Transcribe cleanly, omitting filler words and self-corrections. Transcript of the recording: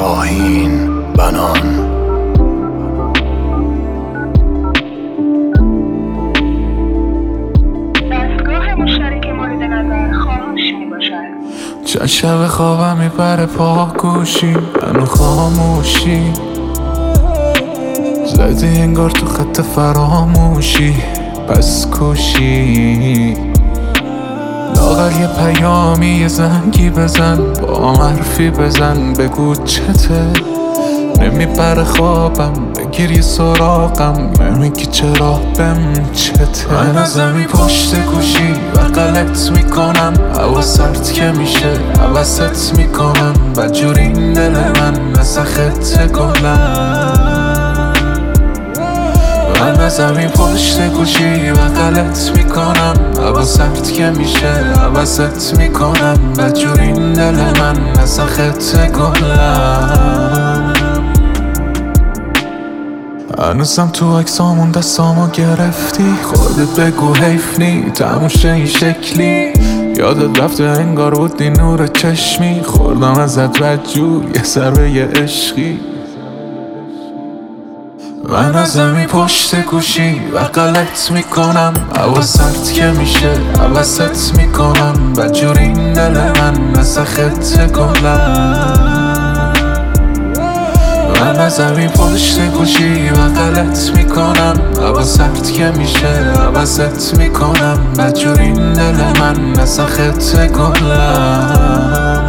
شاهین بنان. دستگاه مشترک مورد نظر خاموش میباشد. چند شب خوابم میبره پاگوشی منو خاموشی زدی انگار تو خط فراموشی پس کوشی لاغر یه پیامی یه زنگی بزن با حرفی بزن بگو چته نمیبره خوابم بگیر یه سراغم نمیگی چرا بهم چته من از زمین پشت گوشی و غلط میکنم هوا سرد که میشه حوست میکنم بدجور این دل من مثل خط گلم من از زمین پشت گوشی و غلط میکنم هوا سرد که میشه حوست میکنم بدجور این دل من مثل خط گلم هنوزم تو عکسامون دستامو گرفتی خودت بگو حیف نی تموشه این شکلی یادت رفته انگار بودی نور چشمی خوردم ازت بدجور یه ضربه یه عشقی من از زمین پشت گوشی و غلط میکنم هوا سرد که میشه حوست میکنم بدجور این دل من مثل خط گلم من از زمین پشت گوشی و غلط میکنم هوا سرد که میشه حوست میکنم بدجور این دل من مثل خط گلم